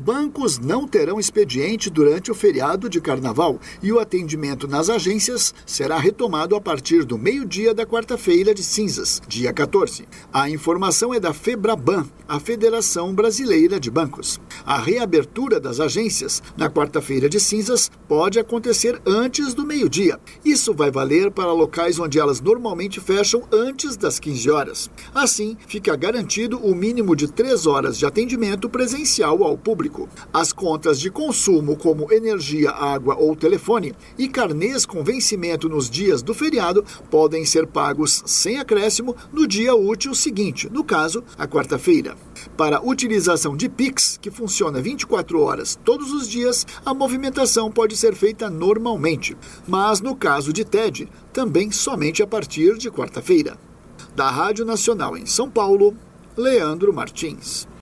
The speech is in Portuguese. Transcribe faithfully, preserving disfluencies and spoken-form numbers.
bancos não terão expediente durante o feriado de Carnaval e o atendimento nas agências será retomado a partir do meio-dia da quarta-feira de cinzas, dia quatorze. A informação é da FEBRABAN, a Federação Brasileira de Bancos. A reabertura das agências na quarta-feira de cinzas pode acontecer antes do meio-dia. Isso vai valer para locais onde elas normalmente fecham antes das quinze horas. Assim, fica garantido o mínimo de três horas de atendimento presencial ao público. As contas de consumo, como energia, água ou telefone, e carnês com vencimento nos dias do feriado, podem ser pagos sem acréscimo no dia útil seguinte, no caso, a quarta-feira. Para utilização de Pix, que funciona vinte e quatro horas todos os dias, a movimentação pode ser feita normalmente, mas no caso de T E D, também somente a partir de quarta-feira. Da Rádio Nacional em São Paulo, Leandro Martins.